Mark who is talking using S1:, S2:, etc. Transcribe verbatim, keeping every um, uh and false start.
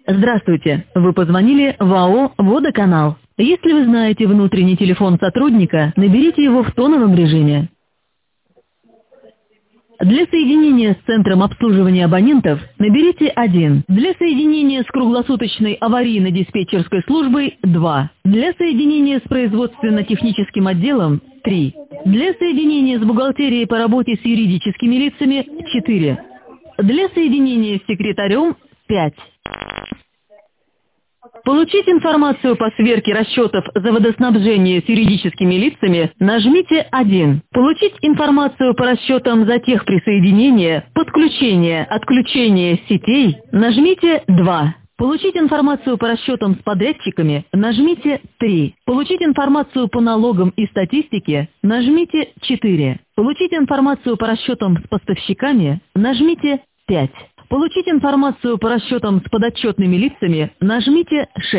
S1: Здравствуйте. Вы позвонили в АО «Водоканал». Если вы знаете внутренний телефон сотрудника, наберите его в тоновом режиме. Для соединения с центром обслуживания абонентов наберите один. Для соединения с круглосуточной аварийно-диспетчерской службой – два. Для соединения с производственно-техническим отделом – три. Для соединения с бухгалтерией по работе с юридическими лицами – четыре. Для соединения с секретарем – пять. Получить информацию по сверке расчетов за водоснабжение с юридическими лицами нажмите один. Получить информацию по расчетам за техприсоединение, подключение, отключение сетей нажмите два. Получить информацию по расчетам с подрядчиками нажмите три. Получить информацию по налогам и статистике нажмите четыре. Получить информацию по расчетам с поставщиками нажмите пять. Получить информацию по расчетам с подотчетными лицами нажмите шесть.